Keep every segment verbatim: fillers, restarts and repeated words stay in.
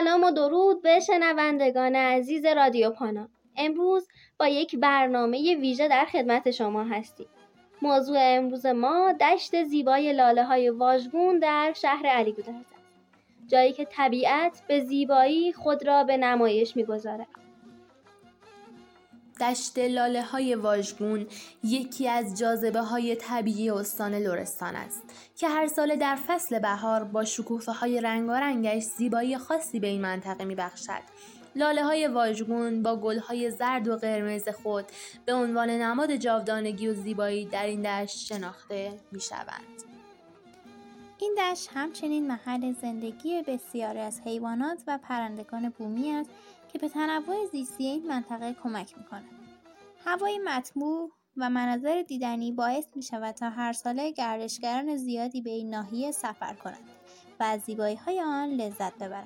سلام و درود به شنوندگان عزیز رادیو پانا. امروز با یک برنامه ویژه در خدمت شما هستیم. موضوع امروز ما دشت زیبای لاله‌های واژگون در شهر علیگودرز است. جایی که طبیعت به زیبایی خود را به نمایش می‌گذارد. دشت لاله‌های واژگون یکی از جاذبه‌های طبیعی استان لرستان است که هر سال در فصل بهار با شکوفه‌های رنگارنگش زیبایی خاصی به این منطقه می‌بخشد. لاله‌های واژگون با گل‌های زرد و قرمز خود به عنوان نماد جاودانگی و زیبایی در این دشت شناخته می‌شوند. این دشت همچنین محل زندگی بسیاری از حیوانات و پرندگان بومی است که به تنوع زیستی این منطقه کمک می‌کند. هوای مطبوع و مناظر دیدنی باعث می‌شود تا هر ساله گردشگران زیادی به این ناحیه سفر کنند و از زیبایی‌های آن لذت ببرند.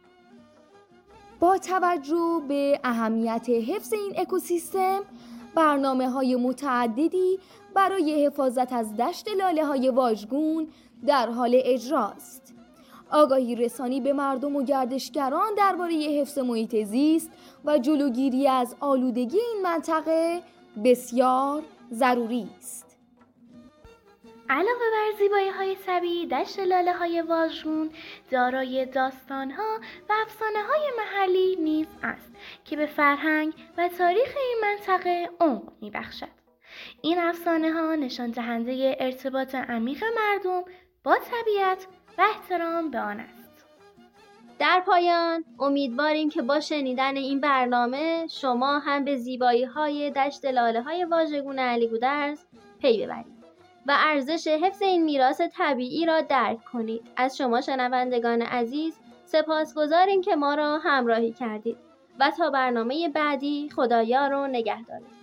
با توجه به اهمیت حفظ این اکوسیستم، برنامه‌های متعددی برای حفاظت از دشت لاله‌های واژگون در حال اجراست. آگاهی رسانی به مردم و گردشگران درباره حفظ محیط زیست و جلوگیری از آلودگی این منطقه بسیار ضروری است. علاوه بر زیبایی‌های طبیعی، دشت لاله‌های واژگون دارای داستان‌ها و افسانه‌های محلی نیز است که به فرهنگ و تاریخ این منطقه عمق می‌بخشد. این افسانه‌ها نشان دهنده ارتباط عمیق مردم با طبیعت و احترام به آن است. در پایان امیدواریم که با شنیدن این برنامه شما هم به زیبایی‌های دشت لاله‌های واژگون علیگودرز پی ببرید و ارزش حفظ این میراث طبیعی را درک کنید. از شما شنوندگان عزیز سپاسگزاریم که ما را همراهی کردید و تا برنامه بعدی خدایار و نگهدارتون.